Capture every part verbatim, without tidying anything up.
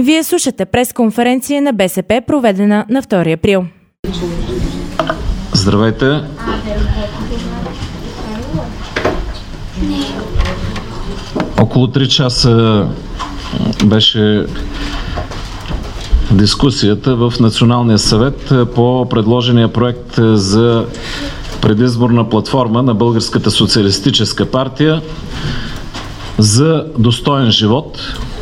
Вие слушате пресконференция на БСП, проведена на втори април. Здравейте! Около три часа беше дискусията в Националния съвет по предложения проект за предизборна платформа на Българската социалистическа партия за достоен живот,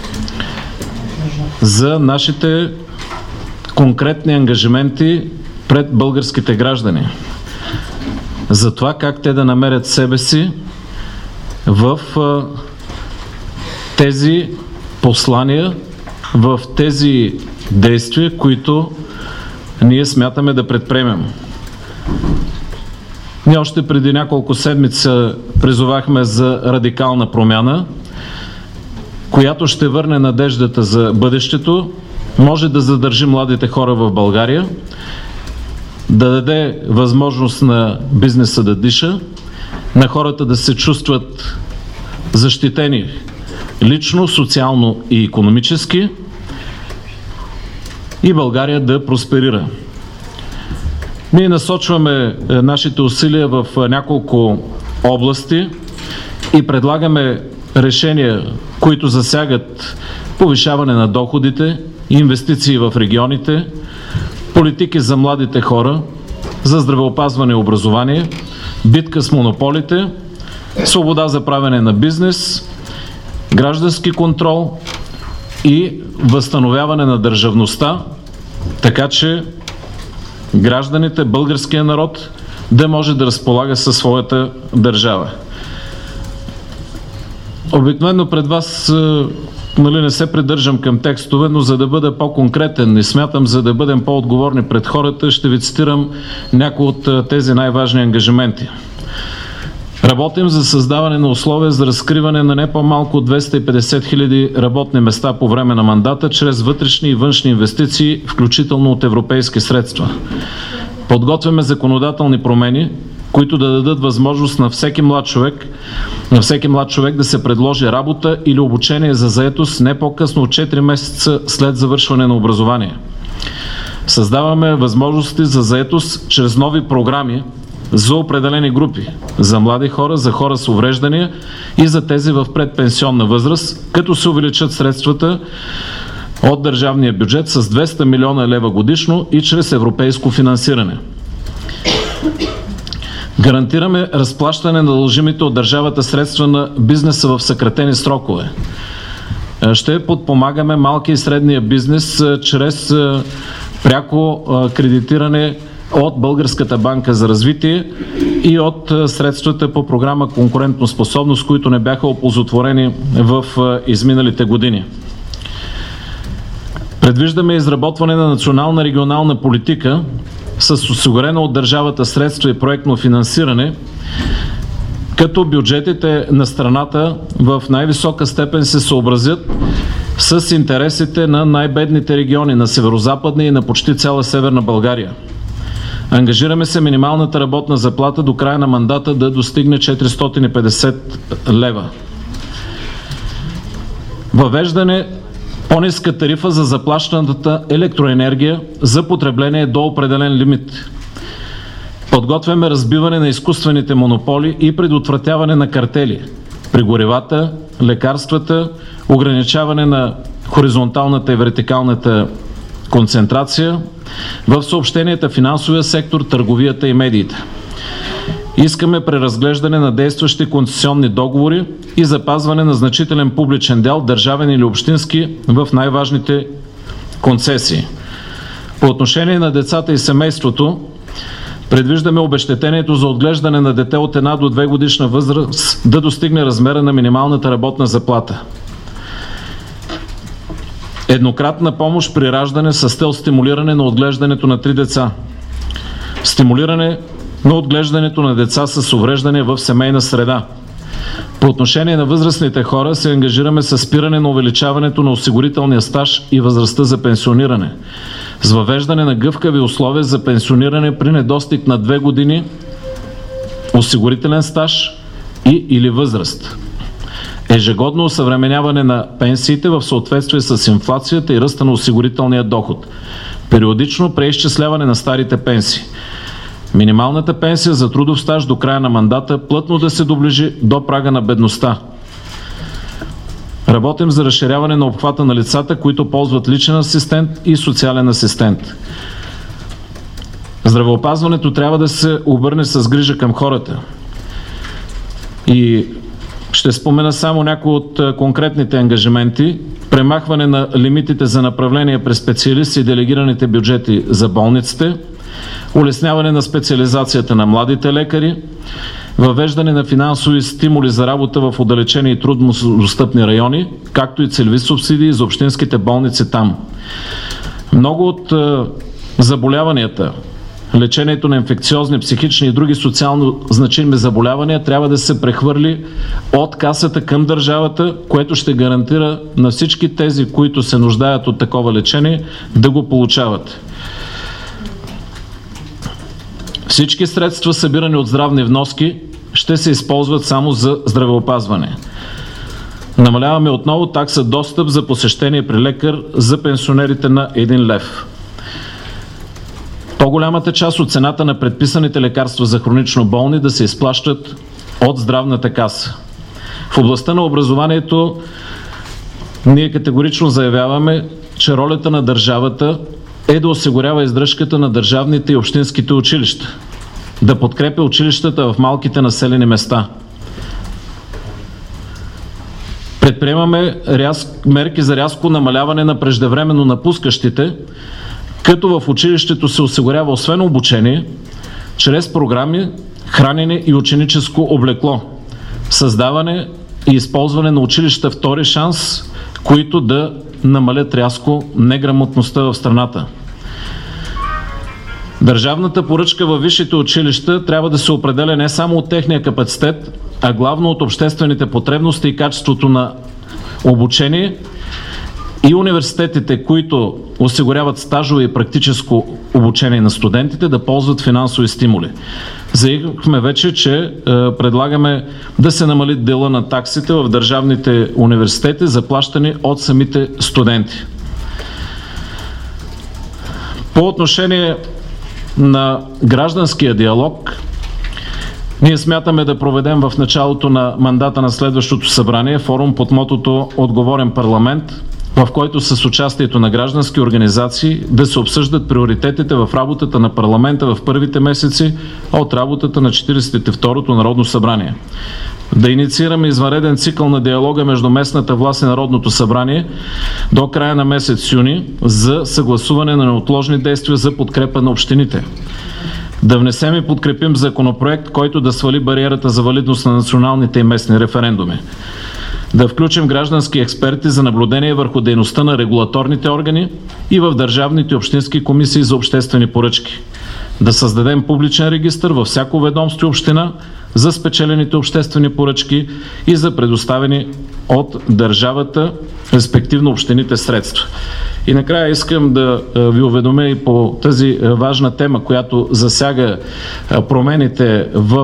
за нашите конкретни ангажименти пред българските граждани, за това как те да намерят себе си в тези послания, в тези действия, които ние смятаме да предприемем. Ние още преди няколко седмица призовахме за радикална промяна, която ще върне надеждата за бъдещето, може да задържи младите хора в България, да даде възможност на бизнеса да диша, на хората да се чувстват защитени лично, социално и икономически и България да просперира. Ние насочваме нашите усилия в няколко области и предлагаме решения, които засягат повишаване на доходите, инвестиции в регионите, политики за младите хора, за здравеопазване и образование, битка с монополите, свобода за правене на бизнес, граждански контрол и възстановяване на държавността, така че гражданите, българския народ да може да разполага със своята държава. Обикновено пред вас нали, не се придържам към текстове, но за да бъда по-конкретен и смятам, за да бъдем по-отговорни пред хората, ще ви цитирам някои от тези най-важни ангажименти. Работим за създаване на условия за разкриване на не по-малко от двеста и петдесет хиляди работни места по време на мандата, чрез вътрешни и външни инвестиции, включително от европейски средства. Подготвяме законодателни промени, които да дадат възможност на всеки млад човек, на всеки млад човек да се предложи работа или обучение за заетост не по-късно от четири месеца след завършване на образование. Създаваме възможности за заетост чрез нови програми за определени групи, за млади хора, за хора с увреждания и за тези в предпенсионна възраст, като се увеличат средствата от държавния бюджет с двеста милиона лева годишно и чрез европейско финансиране. Гарантираме разплащане на дължимите от държавата средства на бизнеса в съкратени срокове. Ще подпомагаме малки и средния бизнес чрез пряко кредитиране от Българската банка за развитие и от средствата по програма Конкурентоспособност, които не бяха оползотворени в изминалите години. Предвиждаме изработване на национална регионална политика с осигурено от държавата средства и проектно финансиране, като бюджетите на страната в най-висока степен се съобразят с интересите на най-бедните региони на Северозападна и на почти цяла Северна България. Ангажираме се минималната работна заплата до края на мандата да достигне четиристотин и петдесет лева. Въвеждане по-ниска тарифа за заплащаната електроенергия за потребление до определен лимит. Подготвяме разбиване на изкуствените монополи и предотвратяване на картели при горивата, лекарствата, ограничаване на хоризонталната и вертикалната концентрация в съобщенията, финансовия сектор, търговията и медиите. Искаме преразглеждане на действащи концесионни договори и запазване на значителен публичен дял, държавен или общински, в най-важните концесии. По отношение на децата и семейството, предвиждаме обезщетението за отглеждане на дете от една до две годишна възраст да достигне размера на минималната работна заплата. Еднократна помощ при раждане с цел стимулиране на отглеждането на три деца. Стимулиране на отглеждането на деца с увреждане в семейна среда. По отношение на възрастните хора се ангажираме с спиране на увеличаването на осигурителния стаж и възрастта за пенсиониране, с въвеждане на гъвкави условия за пенсиониране при недостиг на две години осигурителен стаж и или възраст. ежегодно осъвременяване на пенсиите в съответствие с инфлацията и ръста на осигурителния доход, периодично преизчисляване на старите пенсии, минималната пенсия за трудов стаж до края на мандата плътно да се доближи до прага на бедността. Работим за разширяване на обхвата на лицата, които ползват личен асистент и социален асистент. Здравеопазването трябва да се обърне с грижа към хората. И ще спомена само някои от конкретните ангажименти. Премахване на лимитите за направления през специалисти и делегираните бюджети за болниците, улесняване на специализацията на младите лекари, въвеждане на финансови стимули за работа в отдалечени и трудно достъпни райони, както и целеви субсидии за общинските болници там. Много от заболяванията, лечението на инфекциозни, психични и други социално значими заболявания трябва да се прехвърли от касата към държавата, което ще гарантира на всички тези, които се нуждаят от такова лечение, да го получават. Всички средства, събирани от здравни вноски, ще се използват само за здравеопазване. Намаляваме отново такса достъп за посещение при лекар за пенсионерите на един лев. По-голямата част от цената на предписаните лекарства за хронично болни да се изплащат от здравната каса. В областта на образованието ние категорично заявяваме, че ролята на държавата е да осигурява издръжката на държавните и общинските училища, да подкрепя училищата в малките населени места. Предприемаме ряз... мерки за рязко намаляване на преждевременно напускащите, като в училището се осигурява освен обучение, чрез програми, хранене и ученическо облекло, създаване и използване на училища втори шанс, които да намалят рязко неграмотността в страната. Държавната поръчка във висшите училища трябва да се определя не само от техния капацитет, а главно от обществените потребности и качеството на обучение, и университетите, които осигуряват стажове и практическо обучение на студентите, да ползват финансови стимули. Заявихме вече, че е, предлагаме да се намали дела на таксите в държавните университети, заплащани от самите студенти. По отношение на гражданския диалог, ние смятаме да проведем в началото на мандата на следващото събрание форум под мотото "Отговорен парламент", в който с участието на граждански организации да се обсъждат приоритетите в работата на парламента в първите месеци от работата на четиридесет и второто Народно събрание. Да инициираме извънреден цикъл на диалога между местната власт и Народното събрание до края на месец юни за съгласуване на неотложни действия за подкрепа на общините. Да внесем и подкрепим законопроект, който да свали бариерата за валидност на националните и местни референдуми. Да включим граждански експерти за наблюдение върху дейността на регулаторните органи и в държавните и общински комисии за обществени поръчки. Да създадем публичен регистър във всяко ведомство и община за спечелените обществени поръчки и за предоставени от държавата, респективно общините, средства. И накрая искам да ви уведомя и по тази важна тема, която засяга промените в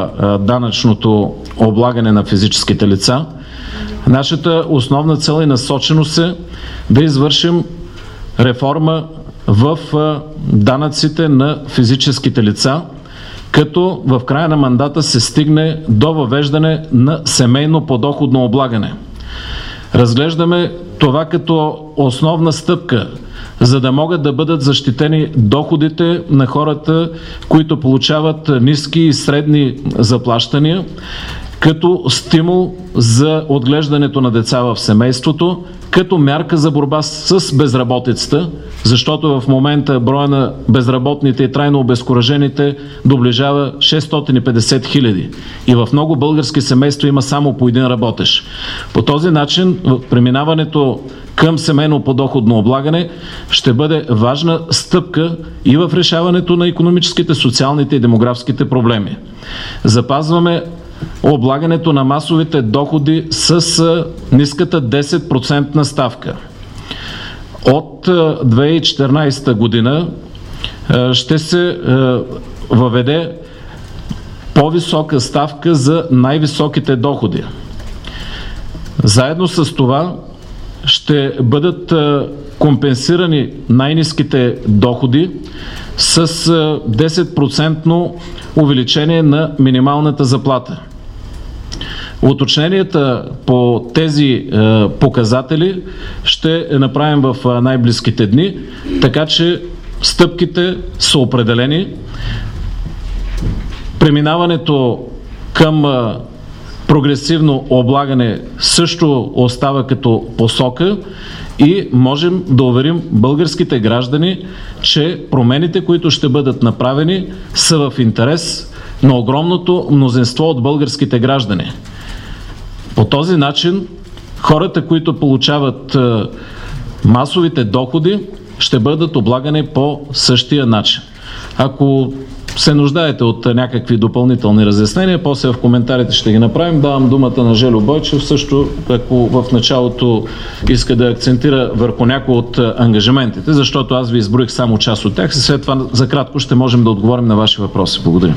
данъчното облагане на физическите лица. Нашата основна цел и насоченост е да извършим реформа в данъците на физическите лица, като в края на мандата се стигне до въвеждане на семейно подоходно облагане. Разглеждаме това като основна стъпка, за да могат да бъдат защитени доходите на хората, които получават ниски и средни заплащания, като стимул за отглеждането на деца в семейството, като мярка за борба с безработицата, защото в момента броя на безработните и трайно обезкуражените доближава шестстотин и петдесет хиляди. И в много български семейства има само по един работещ. По този начин преминаването към семейно подоходно облагане ще бъде важна стъпка и в решаването на икономическите, социалните и демографските проблеми. Запазваме облагането на масовите доходи с ниската десет процентна ставка. От две хиляди и четиринадесета година ще се въведе по-висока ставка за най-високите доходи. Заедно с това ще бъдат компенсирани най-ниските доходи с десет процента увеличение на минималната заплата. Уточненията по тези е, показатели ще направим в най-близките дни, така че стъпките са определени. Преминаването към е, прогресивно облагане също остава като посока и можем да уверим българските граждани, че промените, които ще бъдат направени, са в интерес на огромното мнозинство от българските граждани. По този начин хората, които получават е, масовите доходи, ще бъдат облагани по същия начин. Ако се нуждаете от някакви допълнителни разяснения, после в коментарите ще ги направим. Давам думата на Жельо Бойчев, също ако в началото иска да акцентира върху някои от ангажиментите, защото аз ви изброих само част от тях и след това за кратко ще можем да отговорим на ваши въпроси. Благодаря.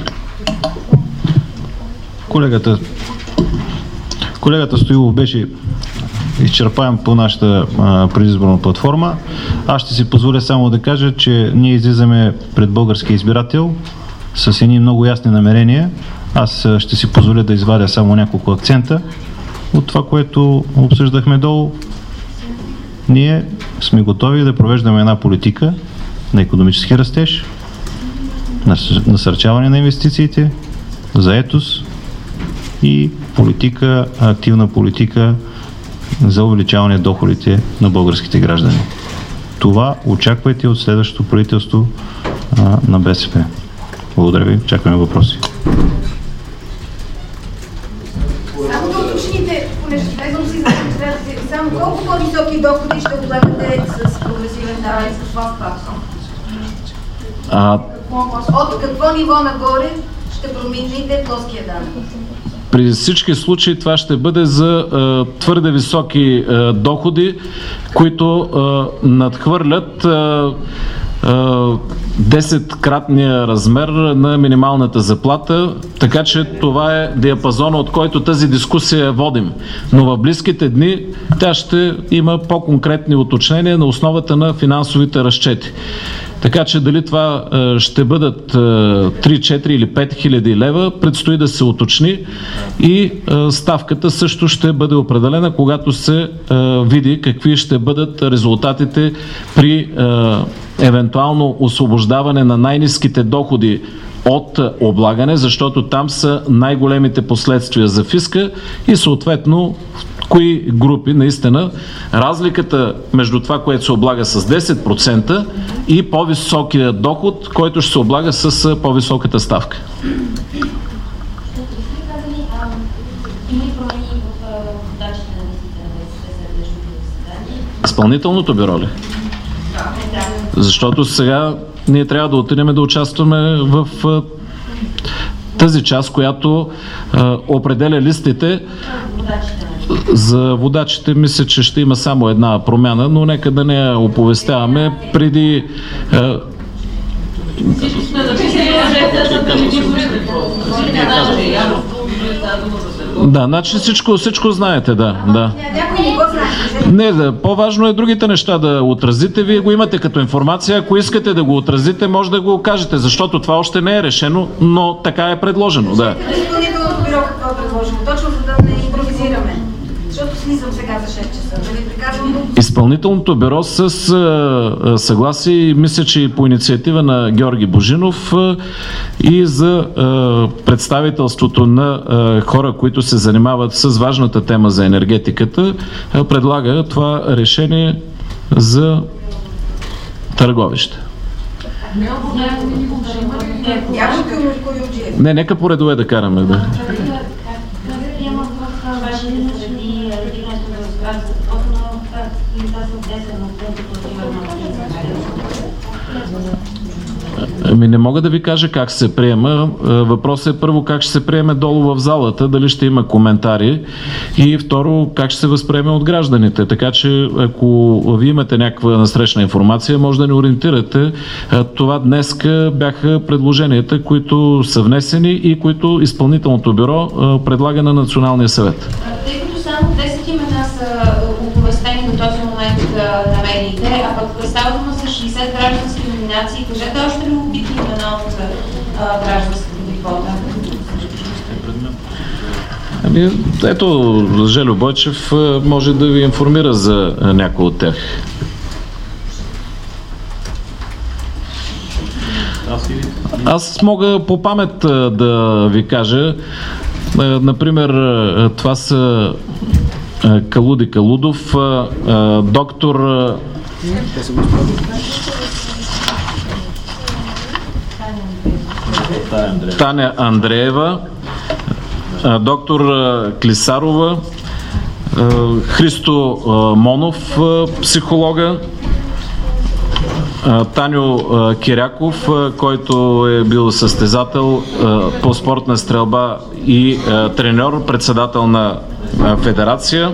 Колегата Колегата Стоилов беше изчерпаем по нашата а, предизборна платформа. Аз ще си позволя само да кажа, че ние излизаме пред българския избирател с едни много ясни намерения. Аз ще си позволя да извадя само няколко акцента от това, което обсъждахме долу. Ние сме готови да провеждаме една политика на икономически растеж, насърчаване на инвестициите, заетост и политика, активна политика за увеличаване доходите на българските граждани. Това очаквайте от следващото правителство а, на БСП. Благодаря ви. Чакаме въпроси. Само да уточните, понеже влезам си, само колко по-високи доходи ще облагате с прогресивен данък с това справка? От какво ниво нагоре ще промените плоския данък? При всички случаи това ще бъде за е, твърде високи е, доходи, които е, надхвърлят е, десеткратния размер на минималната заплата, така че това е диапазона, от който тази дискусия водим. Но в близките дни тя ще има по-конкретни уточнения на основата на финансовите разчети. Така че дали това е, ще бъдат е, три, четири или пет хиляди лева, предстои да се уточни и е, ставката също ще бъде определена, когато се е, види какви ще бъдат резултатите при е, евентуално освобождаване на най-ниските доходи от облагане, защото там са най-големите последствия за фиска и съответно кои групи наистина разликата между това, което се облага с десет процента и по-високия доход, който ще се облага с по-високата ставка. Изпълнителното бюро ли? Защото сега ние трябва да отидем да участваме в тази част, която а, определя листите. За водачите мисля, че ще има само една промяна, но нека да не я оповестяваме преди... А... Да, значи всичко, всичко знаете, да. да. Не, да, по-важно е другите неща да отразите. Вие го имате като информация. Ако искате да го отразите, може да го кажете, защото това още не е решено, но така е предложено. Да. Изпълнителното бюро какво е предложено? Точно за да не импровизираме. Защото слизам сега за шест часа. Да ви приказвам... Изпълнителното бюро с а, съгласие, мисля, че и по инициатива на Георги Божинов а, и за а, представителството на а, хора, които се занимават с важната тема за енергетиката, а, предлага това решение за Търговище. Не, нека по редове да караме. Да. Ами не мога да ви кажа как се приема. Въпросът е първо как ще се приеме долу в залата, дали ще има коментари и второ как ще се възприеме от гражданите. Така че ако ви имате някаква насрещна информация, може да ни ориентирате. Това днеска бяха предложенията, които са внесени и които изпълнителното бюро предлага на Националния съвет. Тъй като само десет имена а пък става дума за шейсет граждански номинации. Кажете още любопитни имена от а, гражданската ви квота. Ами, ето, Жельо Бойчев може да ви информира за някои от тях. Аз мога по памет да ви кажа, например, това са Калуди Калудов, доктор Таня Андреева, доктор Клисарова, Христо Монов, психолога, Таню Киряков, който е бил състезател по спортна стрелба и треньор, председател на федерация.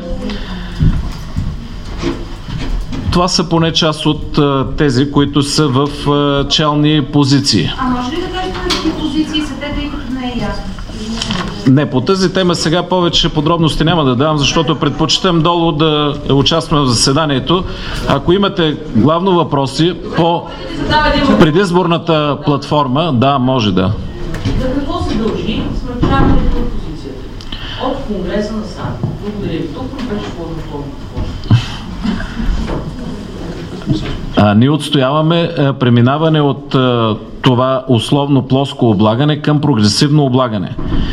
Това са поне част от тези, които са в челни позиции. А може ли да кажете на какви позиции са те, тъй като не е ясно? Не, по тази тема сега повече подробности няма да давам, защото предпочитам долу да участвам в заседанието. Ако имате главно въпроси по предизборната платформа, да, може да. За какво се дължи смърчаването на опозицията? От Конгреса на САД. Благодаря ви. Толкова беше по-добро. А, ние отстояваме а, преминаване от а, това условно плоско облагане към прогресивно облагане.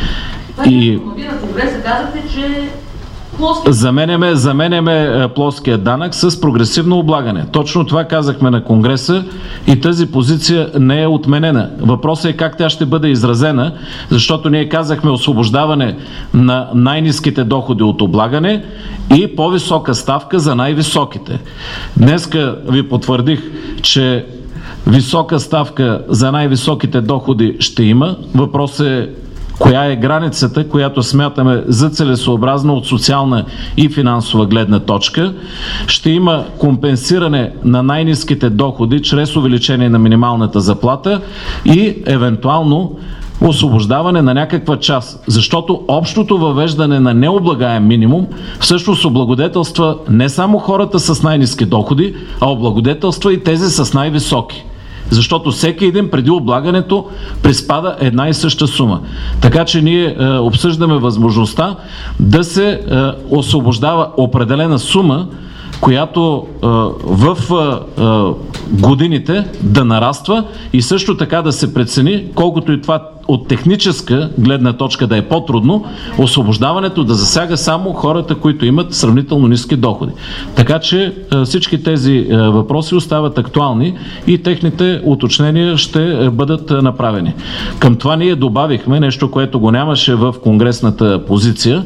И Вие на Конгреса казахте, че плоски... заменяме, заменяме плоския данък с прогресивно облагане. Точно това казахме на Конгреса и тази позиция не е отменена. Въпросът е как тя ще бъде изразена, защото ние казахме освобождаване на най-ниските доходи от облагане и по-висока ставка за най-високите. Днеска ви потвърдих, че висока ставка за най-високите доходи ще има. Въпросът е коя е границата, която смятаме за целесообразна от социална и финансова гледна точка. Ще има компенсиране на най-ниските доходи чрез увеличение на минималната заплата и евентуално освобождаване на някаква част, защото общото въвеждане на необлагаем минимум всъщност облагодетелства не само хората с най-ниски доходи, а облагодетелства и тези с най-високи. Защото всеки един преди облагането приспада една и съща сума. Така че ние е, обсъждаме възможността да се е, освобождава определена сума, която е, в е, е, годините да нараства и също така да се прецени, колкото и това от техническа гледна точка да е по-трудно, освобождаването да засяга само хората, които имат сравнително ниски доходи. Така че всички тези въпроси остават актуални и техните уточнения ще бъдат направени. Към това ние добавихме нещо, което го нямаше в конгресната позиция,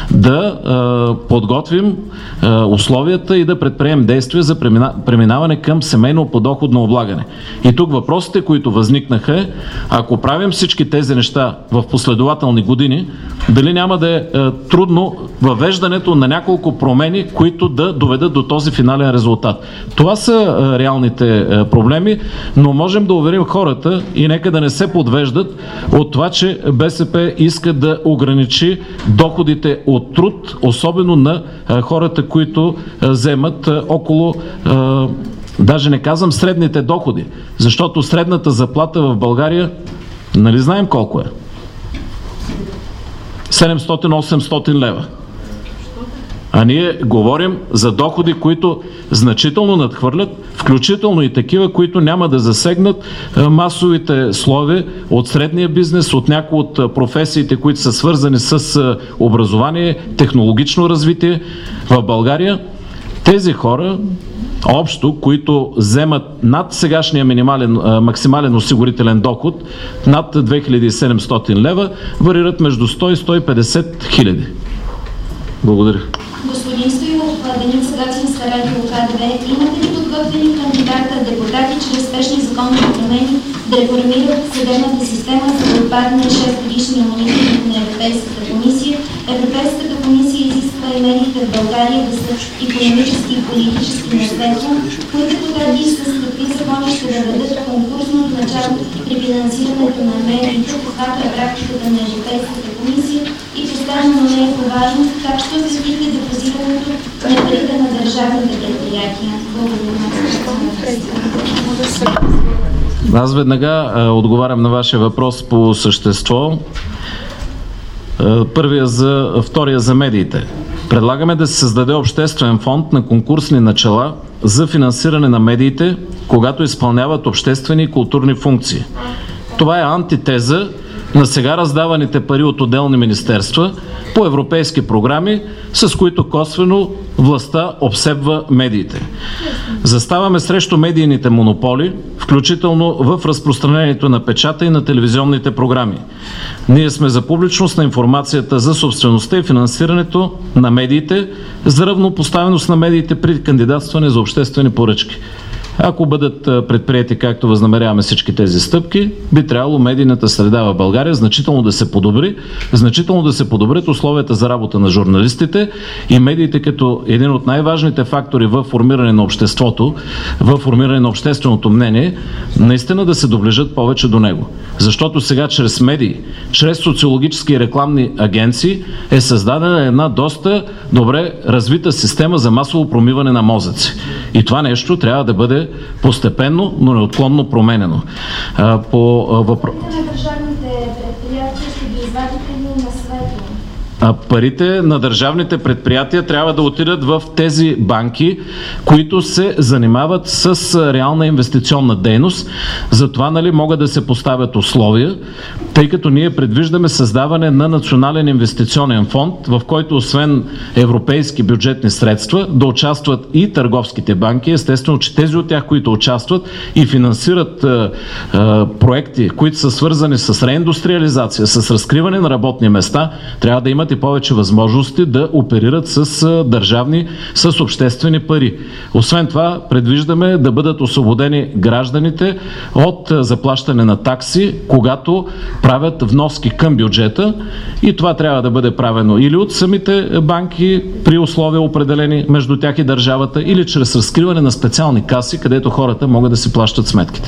да подготвим условията и да предприемем действия за преминаване към семейно подоходно облагане. И тук въпросите, които възникнаха е, ако правим всички тези неща в последователни години, дали няма да е, е трудно въвеждането на няколко промени, които да доведат до този финален резултат. Това са е, реалните е, проблеми, но можем да уверим хората и нека да не се подвеждат от това, че БСП иска да ограничи доходите от труд, особено на е, хората, които е, вземат е, около е, даже не казвам средните доходи, защото средната заплата в България, нали знаем колко е? седемстотин-осемстотин лева. А ние говорим за доходи, които значително надхвърлят, включително и такива, които няма да засегнат масовите слоеве от средния бизнес, от някои от професиите, които са свързани с образование, технологично развитие в България. Тези хора общо, които вземат над сегашния минимален, максимален осигурителен доход, над две хиляди и седемстотин лева, варират между сто и сто и петдесет хиляди. Благодаря. Господин Стоилов, Деница Гатинска, радио КДВ, имате ли подготвени кандидата депутати чрез спешни законови промени да реформират съдебната система, за да отпадне шест годишния мониторинг на Европейската комисия? Европейската комисия изисква и медиите в България да са икономически и политически наследство, които потреби с какви закони ще въведат конкурсното начало при финансирането на медиите, каквато е практиката на Европейската комисия и поставяне на но не е по важност, как ще осигурите депозирането на парите на държавните предприятия? Благодаря. Аз веднага а, отговарям на вашия въпрос по същество. А, първия за, втория за медиите. Предлагаме да се създаде обществен фонд на конкурсни начала за финансиране на медиите, когато изпълняват обществени и културни функции. Това е антитеза на сега раздаваните пари от отделни министерства по европейски програми, с които косвено властта обсебва медиите. Заставаме срещу медийните монополи, включително в разпространението на печата и на телевизионните програми. Ние сме за публичност на информацията за собствеността и финансирането на медиите, за равнопоставеност на медиите при кандидатстване за обществени поръчки. Ако бъдат предприети както възнамеряваме всички тези стъпки, би трябвало медийната среда в България значително да се подобри, значително да се подобрят условията за работа на журналистите и медиите като един от най-важните фактори в формиране на обществото, в формиране на общественото мнение, наистина да се доближат повече до него. Защото сега чрез медии, чрез социологически и рекламни агенции е създадена една доста добре развита система за масово промиване на мозъци. И това нещо трябва да бъде постепенно, но неотклонно променено. А, по въпро... на държавните предприятия ще ги извадите ли на светло? А парите на държавните предприятия трябва да отидат в тези банки, които се занимават с реална инвестиционна дейност. Затова, нали, могат да се поставят условия, тъй като ние предвиждаме създаване на национален инвестиционен фонд, в който освен европейски бюджетни средства да участват и търговските банки. Естествено, че тези от тях, които участват и финансират а, а, проекти, които са свързани с реиндустриализация, с разкриване на работни места, трябва да имат и повече възможности да оперират с държавни, с обществени пари. Освен това, предвиждаме да бъдат освободени гражданите от заплащане на такси, когато правят вноски към бюджета, и това трябва да бъде правено или от самите банки при условия определени между тях и държавата, или чрез разкриване на специални каси, където хората могат да си плащат сметките.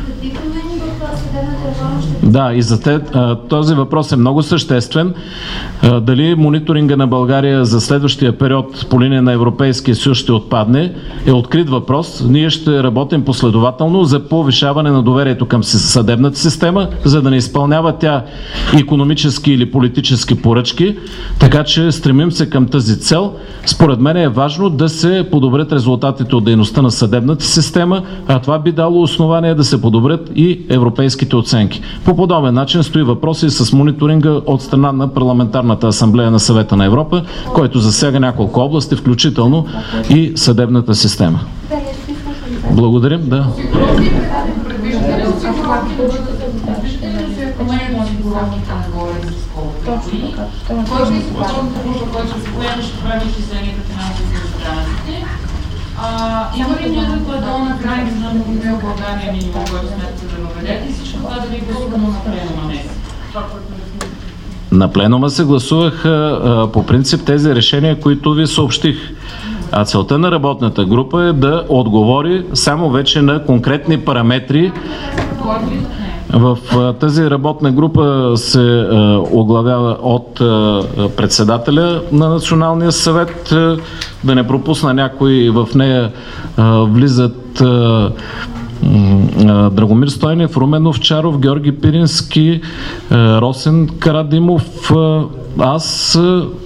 Да, и за те, този въпрос е много съществен. Дали мониторинга на България за следващия период по линия на Европейския съюз ще отпадне, е открит въпрос. Ние ще работим последователно за повишаване на доверието към съдебната система, за да не изпълнява тя икономически или политически поръчки, така че стремим се към тази цел. Според мен е важно да се подобрят резултатите от дейността на съдебната система, а това би дало основание да се подобрят и европейските оценки. По подобен начин стои въпрос и с мониторинга от страна на Парламентарната асамблея на Съвета на Европа, който засяга няколко области, включително и съдебната система. Благодарим. Да. Има ли някаква долна граница на мобил България минимум, който смятате да въведете, и всичко това да ви гласувано на пленума днес? На пленума се гласуваха по принцип тези решения, които ви съобщих. А целта на работната група е да отговори само вече на конкретни параметри. В тази работна група се оглавява от председателя на Националния съвет. Да не пропусна някой, в нея влизат Драгомир Стойнев, Румен Овчаров, Георги Пирински, Росен Карадимов, аз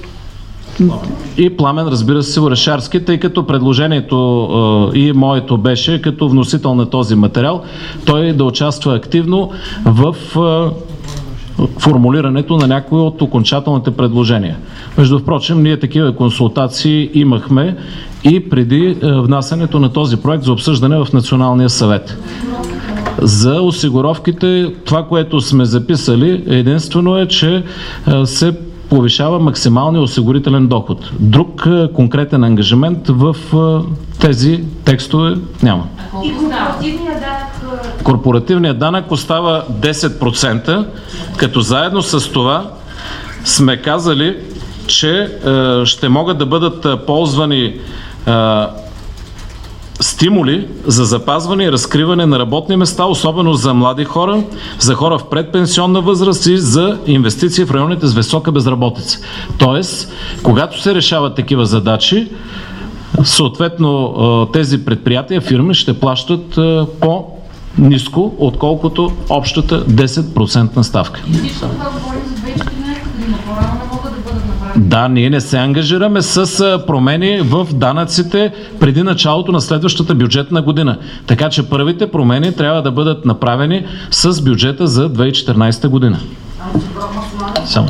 и Пламен, разбира се, Орешарски, тъй като предложението и моето беше като вносител на този материал, той да участва активно в формулирането на някои от окончателните предложения. Между впрочем, ние такива консултации имахме и преди внасянето на този проект за обсъждане в Националния съвет. За осигуровките, това, което сме записали, единствено е, че се повишава максималния осигурителен доход. Друг конкретен ангажимент в тези текстове няма. И корпоративният данък? Корпоративният данък остава десет процента, като заедно с това сме казали, че е, ще могат да бъдат ползвани е, стимули за запазване и разкриване на работни места, особено за млади хора, за хора в предпенсионна възраст и за инвестиции в районите с висока безработица. Тоест, когато се решават такива задачи, съответно тези предприятия, фирми ще плащат по-ниско, отколкото общата десет процентна ставка. И всичко това говорим за две хиляди и четиринадесета година, по-рано не могат да бъдат направени. Да, ние не се ангажираме с промени в данъците преди началото на следващата бюджетна година. Така че първите промени трябва да бъдат направени с бюджета за две хиляди и четиринадесета година. Само.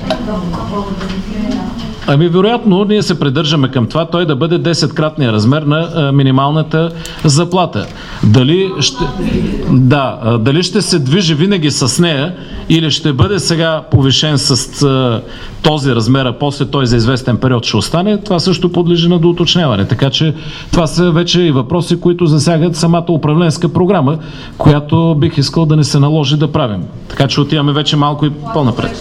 Ами, вероятно, ние се придържаме към това той да бъде десеткратния размер на а, минималната заплата. Дали ще, да, а, дали ще се движи винаги с нея или ще бъде сега повишен с а, този размер, а после той за известен период ще остане, това също подлежи на доуточняване. Така че това са вече и въпроси, които засягат самата управленска програма, която бих искал да не се наложи да правим. Така че отиваме вече малко и по-напред.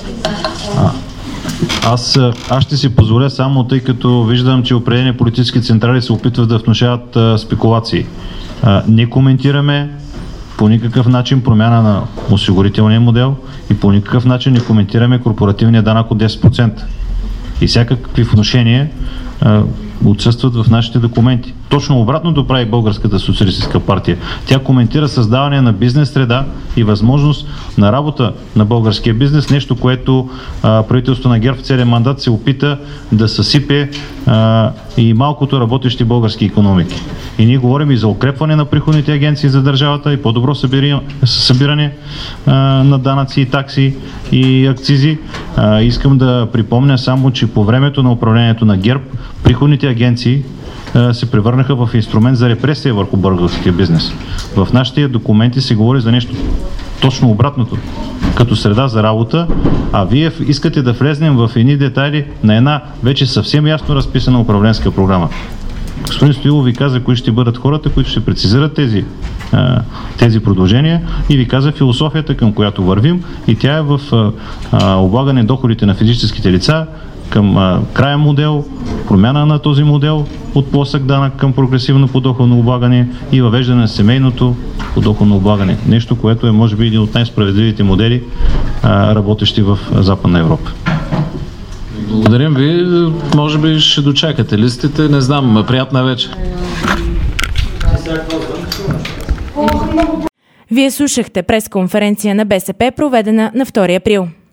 Аз, аз ще си позволя само, тъй като виждам, че определени политически централи се опитват да внушават а, спекулации. А, не коментираме по никакъв начин промяна на осигурителния модел и по никакъв начин не коментираме корпоративния данък от десет процента. И всякакви внушения а, отсъстват в нашите документи. Точно обратното прави Българската социалистическа партия. Тя коментира създаване на бизнес среда и възможност на работа на българския бизнес, нещо, което а, правителството на ГЕРБ в целия мандат се опита да съсипе а, и малкото работещи български икономики. И ние говорим и за укрепване на приходните агенции за държавата и по-добро събиране, събиране а, на данъци и такси и акцизи. А, искам да припомня само, че по времето на управлението на ГЕРБ приходните агенции се превърнаха в инструмент за репресия върху българския бизнес. В нашите документи се говори за нещо точно обратното, като среда за работа, а вие искате да влезнем в едни детайли на една вече съвсем ясно разписана управленска програма. Господин Стоилов ви каза кои ще бъдат хората, които ще прецизират тези, тези продължения и ви каза философията, към която вървим, и тя е в облагане доходите на физическите лица към а, краен модел, промяна на този модел от плосък данък към прогресивно подоходно облагане и въвеждане на семейното подоходно облагане. Нещо, което е може би един от най-справедливите модели, а, работещи в Западна Европа. Благодарим ви. Може би ще дочакате листите. Не знам. Приятна вечер. Вие слушахте пресконференция на БСП, проведена на втори април.